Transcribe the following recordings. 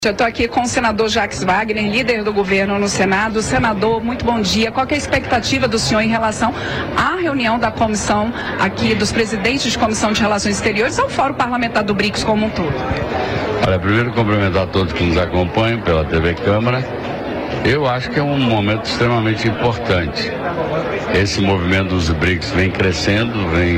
Eu estou aqui com o senador Jacques Wagner, líder do governo no Senado. Senador, muito bom dia. Qual que é a expectativa do senhor em relação à reunião da comissão aqui, dos presidentes de Comissão de Relações Exteriores, ao Fórum Parlamentar do BRICS como um todo? Olha, primeiro cumprimentar todos que nos acompanham pela TV Câmara. Eu acho que é um momento extremamente importante. Esse movimento dos BRICS vem crescendo,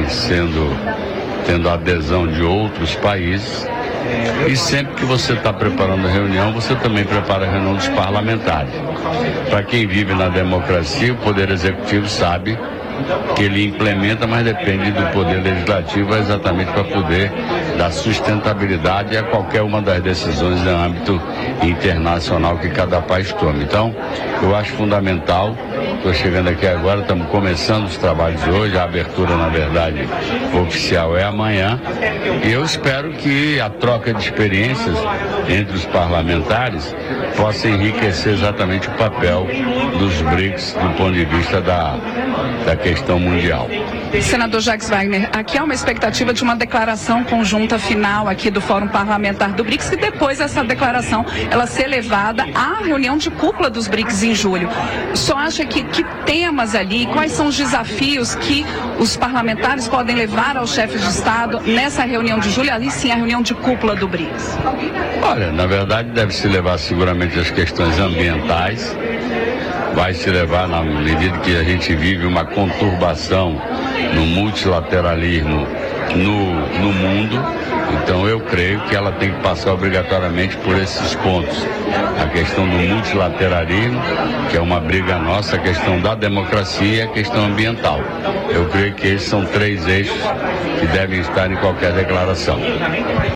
tendo adesão de outros países. E sempre que você está preparando a reunião, você também prepara a reunião dos parlamentares. Para quem vive na democracia, o Poder Executivo sabe que ele implementa, mas depende do Poder Legislativo exatamente para poder dar sustentabilidade a qualquer uma das decisões no âmbito internacional que cada país tome. Então, eu acho fundamental. Estou chegando aqui agora, estamos começando os trabalhos hoje, a abertura, na verdade, oficial é amanhã, e eu espero que a troca de experiências entre os parlamentares possa enriquecer exatamente o papel dos BRICS do ponto de vista da questão mundial. Senador Jacques Wagner, aqui há uma expectativa de uma declaração conjunta final aqui do Fórum Parlamentar do BRICS, e depois essa declaração ela ser levada à reunião de cúpula dos BRICS em julho. O senhor acha que temas ali, quais são os desafios que os parlamentares podem levar aos chefes de Estado nessa reunião de julho, ali sim a reunião de cúpula do BRICS? Olha, na verdade deve se levar seguramente as questões ambientais, vai se levar na medida que a gente vive uma conturbação no multilateralismo no mundo. Então eu creio que ela tem que passar obrigatoriamente por esses pontos. A questão do multilateralismo, que é uma briga nossa, a questão da democracia e a questão ambiental. Eu creio que esses são três eixos que devem estar em qualquer declaração.